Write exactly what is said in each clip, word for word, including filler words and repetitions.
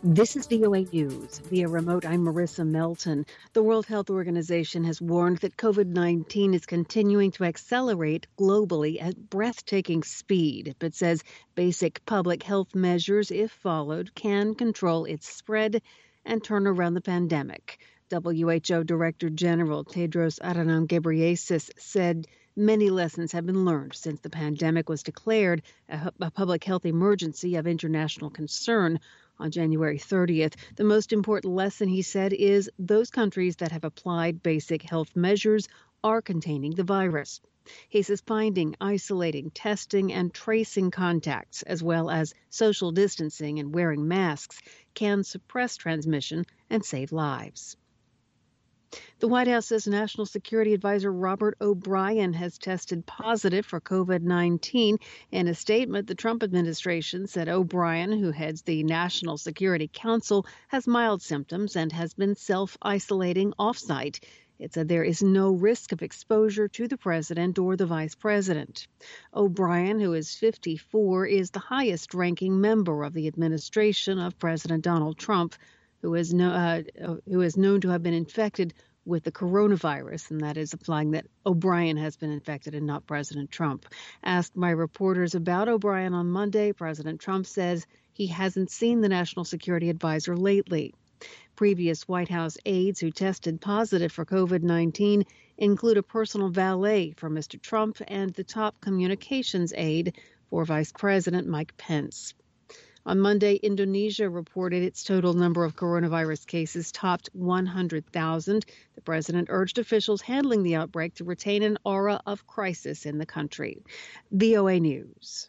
This is V O A News. Via remote, I'm Marissa Melton. The World Health Organization has warned that COVID nineteen is continuing to accelerate globally at breathtaking speed, but says basic public health measures, if followed, can control its spread and turn around the pandemic. W H O Director General Tedros Adhanom Ghebreyesus said many lessons have been learned since the pandemic was declared a, a public health emergency of international concern on January thirtieth. The most important lesson, he said, is those countries that have applied basic health measures are containing the virus. He says finding, isolating, testing, and tracing contacts, as well as social distancing and wearing masks, can suppress transmission and save lives. The White House says National Security Advisor Robert O'Brien has tested positive for COVID nineteen. In a statement, the Trump administration said O'Brien, who heads the National Security Council, has mild symptoms and has been self-isolating off-site. It said there is no risk of exposure to the president or the vice president. O'Brien, who is fifty-four, is the highest-ranking member of the administration of President Donald Trump, who is, no, uh, who is known to have been infected with the coronavirus, and that is implying that O'Brien has been infected and not President Trump. Asked by reporters about O'Brien on Monday, President Trump says he hasn't seen the National Security Advisor lately. Previous White House aides who tested positive for COVID nineteen include a personal valet for Mister Trump and the top communications aide for Vice President Mike Pence. On Monday, Indonesia reported its total number of coronavirus cases topped one hundred thousand. The president urged officials handling the outbreak to retain an aura of crisis in the country. V O A News.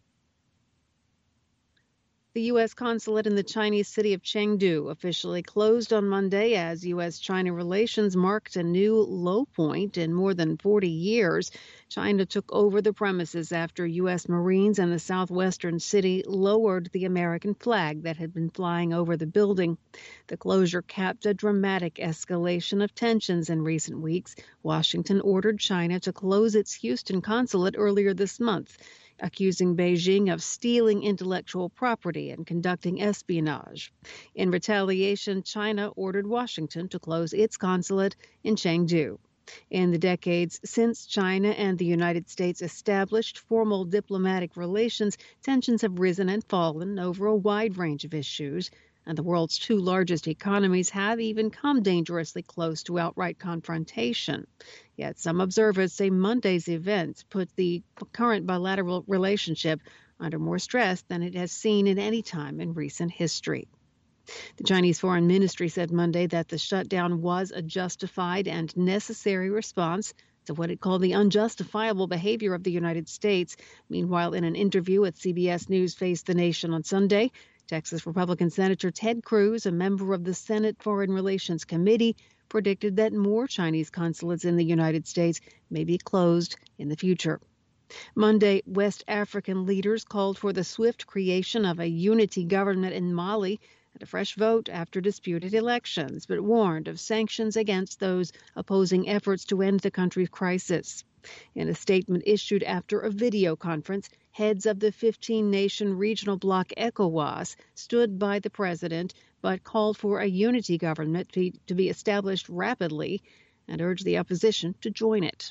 The U S consulate in the Chinese city of Chengdu officially closed on Monday as U S China relations marked a new low point in more than forty years. China took over the premises after U S Marines in the southwestern city lowered the American flag that had been flying over the building. The closure capped a dramatic escalation of tensions in recent weeks. Washington ordered China to close its Houston consulate earlier this month, accusing Beijing of stealing intellectual property and conducting espionage. In retaliation, China ordered Washington to close its consulate in Chengdu. In the decades since China and the United States established formal diplomatic relations, tensions have risen and fallen over a wide range of issues, and the world's two largest economies have even come dangerously close to outright confrontation. Yet some observers say Monday's events put the current bilateral relationship under more stress than it has seen at any time in recent history. The Chinese Foreign Ministry said Monday that the shutdown was a justified and necessary response to what it called the unjustifiable behavior of the United States. Meanwhile, in an interview with C B S News Face the Nation on Sunday, Texas Republican Senator Ted Cruz, a member of the Senate Foreign Relations Committee, predicted that more Chinese consulates in the United States may be closed in the future. Monday, West African leaders called for the swift creation of a unity government in Mali and a fresh vote after disputed elections, but warned of sanctions against those opposing efforts to end the country's crisis. In a statement issued after a video conference, heads of the fifteen-nation regional bloc ECOWAS stood by the president, but called for a unity government to be established rapidly and urged the opposition to join it.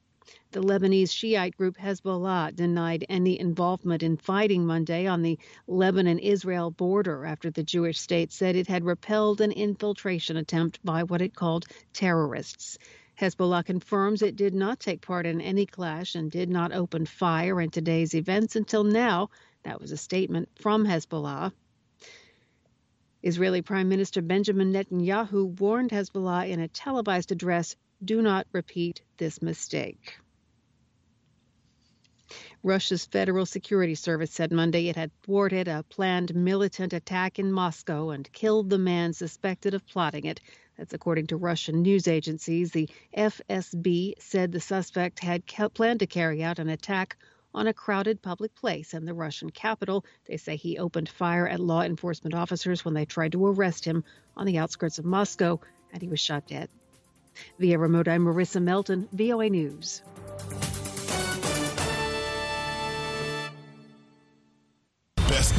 The Lebanese Shiite group Hezbollah denied any involvement in fighting Monday on the Lebanon-Israel border after the Jewish state said it had repelled an infiltration attempt by what it called terrorists. Hezbollah confirms it did not take part in any clash and did not open fire in today's events until now. That was a statement from Hezbollah. Israeli Prime Minister Benjamin Netanyahu warned Hezbollah in a televised address, "Do not repeat this mistake." Russia's Federal Security Service said Monday it had thwarted a planned militant attack in Moscow and killed the man suspected of plotting it. That's according to Russian news agencies. The F S B said the suspect had planned to carry out an attack on a crowded public place in the Russian capital. They say he opened fire at law enforcement officers when they tried to arrest him on the outskirts of Moscow, and he was shot dead. Via remote, I'm Marissa Melton, V O A News.